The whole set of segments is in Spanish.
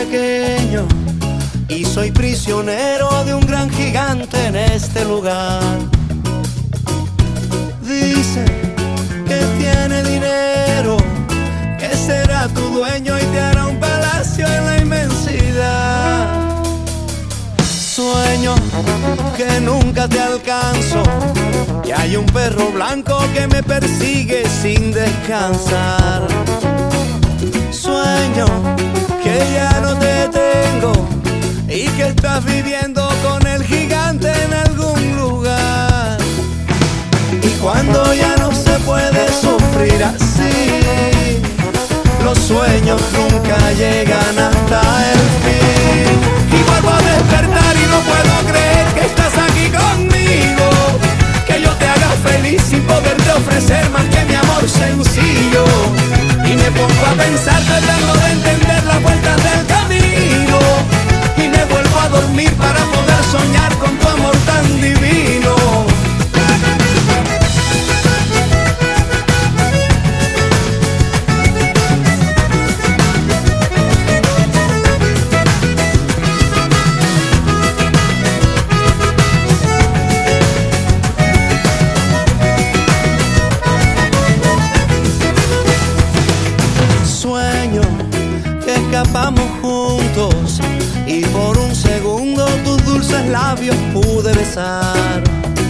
pequeño y soy prisionero de un gran gigante en este lugar. Dice que tiene dinero, que será tu dueño y te hará un palacio en la inmensidad. Sueño que nunca te alcanzo, que hay un perro blanco que me persigue sin descansar. Sueño que ya no te tengo y que estás viviendo con el gigante en algún lugar. Y cuando ya no se puede sufrir así, los sueños nunca llegan hasta el fin. Y vuelvo a despertar y no puedo creer que estás aquí conmigo, que yo te haga feliz sin poderte ofrecer más que mi amor sencillo. Y me pongo a pensar tratando de entender las vueltas del camino, y me vuelvo a dormir para poder soñar con tu amor tan divino. Escapamos juntos y por un segundo tus dulces labios pude besar.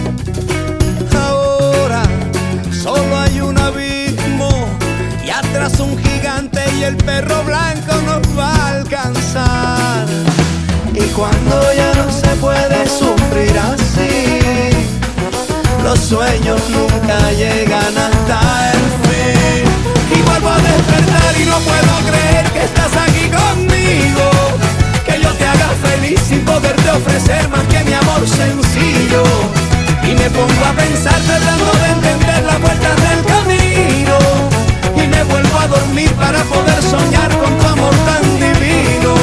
Ahora solo hay un abismo y atrás un gigante y el perro blanco nos va a alcanzar. Y cuando ya no se puede sufrir así, los sueños nunca llegan hasta el fin. Y vuelvo a despertar y no puedo creer que estás aquí conmigo, que yo te haga feliz sin poderte ofrecer más que mi amor sencillo. Y me pongo a pensar tratando de entender las vueltas del camino, y me vuelvo a dormir para poder soñar con tu amor tan divino.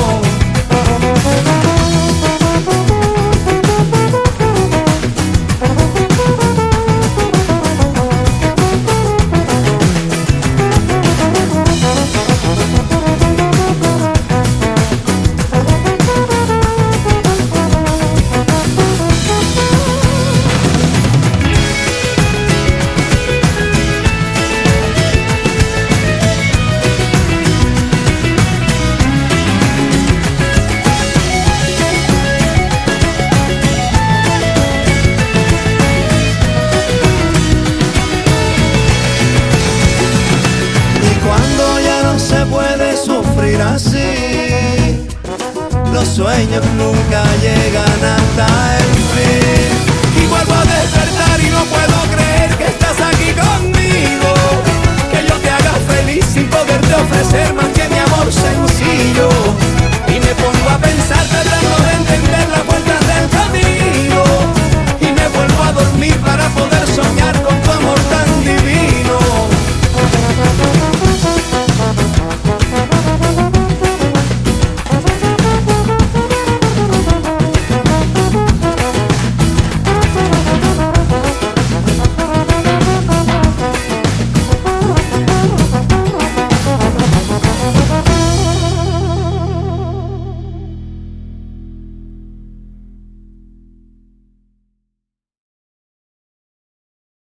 Así, los sueños nunca llegan hasta el fin. Y vuelvo a despertar y no puedo creer que estás aquí conmigo, que yo te haga feliz sin poderte ofrecer más que mi amor sencillo.